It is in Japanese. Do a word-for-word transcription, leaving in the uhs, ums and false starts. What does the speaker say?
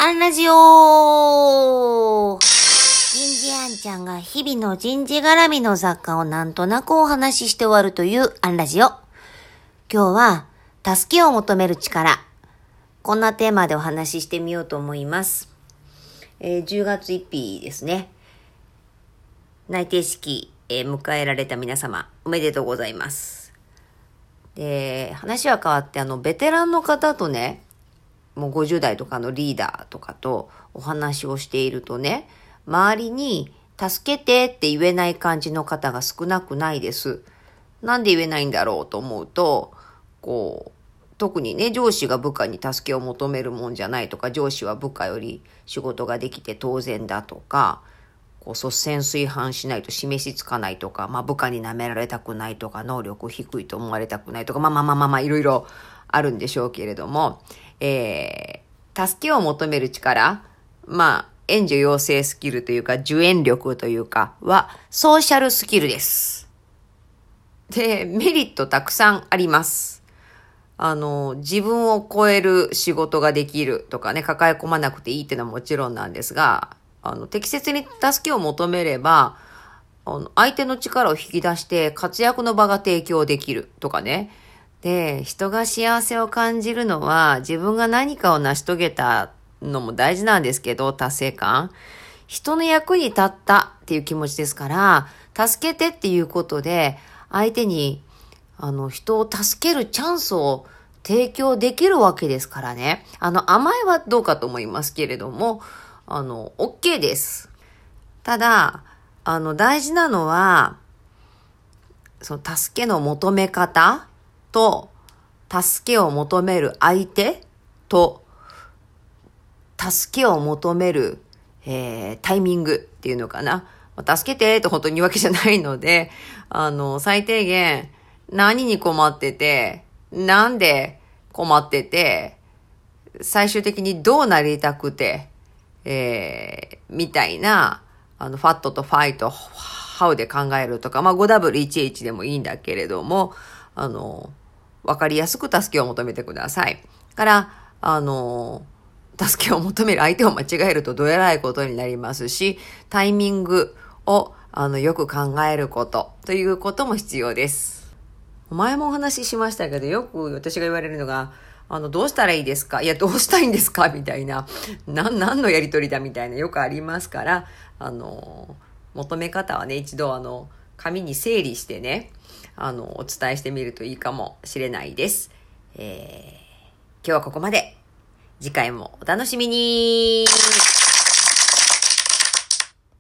アンラジオ人事アンちゃんが日々の人事絡みの雑貨をなんとなくお話しして終わるというアンラジオ。今日は、助けを求める力。こんなテーマでお話ししてみようと思います。えー、じゅうがつついたちですね。内定式、えー、迎えられた皆様、おめでとうございます。で、話は変わって、あの、ベテランの方とね、もうごじゅう代とかのリーダーとかとお話をしているとね、周りに助けてって言えない感じの方が少なくないです。なんで言えないんだろうと思うと、こう、特にね、上司が部下に助けを求めるもんじゃないとか、上司は部下より仕事ができて当然だとか、こう率先垂範しないと示しつかないとか、まあ部下に舐められたくないとか、能力低いと思われたくないとか、まあまあまあまあまあいろいろあるんでしょうけれども、えー、助けを求める力、まあ援助要請スキルというか、受援力というかはソーシャルスキルです。で、メリットたくさんあります。あの、自分を超える仕事ができるとかね、抱え込まなくていいっていうのはもちろんなんですが、あの、適切に助けを求めれば、あの、相手の力を引き出して活躍の場が提供できるとかね。で、人が幸せを感じるのは自分が何かを成し遂げたのも大事なんですけど、達成感。人の役に立ったっていう気持ちですから、助けてっていうことで、相手に、あの、人を助けるチャンスを提供できるわけですからね。あの、甘えはどうかと思いますけれども、あの、OK です。ただ、あの、大事なのは、その助けの求め方と、助けを求める相手と、助けを求める、えー、タイミングっていうのかな。助けてと本当に言うわけじゃないので、あの、最低限、何に困ってて、なんで困ってて、最終的にどうなりたくて、えー、みたいな、あの、ファットとファイト、ハウで考えるとか、まあ ごダブリューいちエイチ でもいいんだけれども、あの、わかりやすく助けを求めてください。から、あの、助けを求める相手を間違えるとどえらいことになりますし、タイミングを、あの、よく考えることということも必要です。前もお話ししましたけど、よく私が言われるのが、あの、どうしたらいいですか？いや、どうしたいんですか？みたいな。な、何のやりとりだみたいな、よくありますから、あの、求め方はね、一度あの、紙に整理してね、あの、お伝えしてみるといいかもしれないです。えー、今日はここまで。次回もお楽しみに。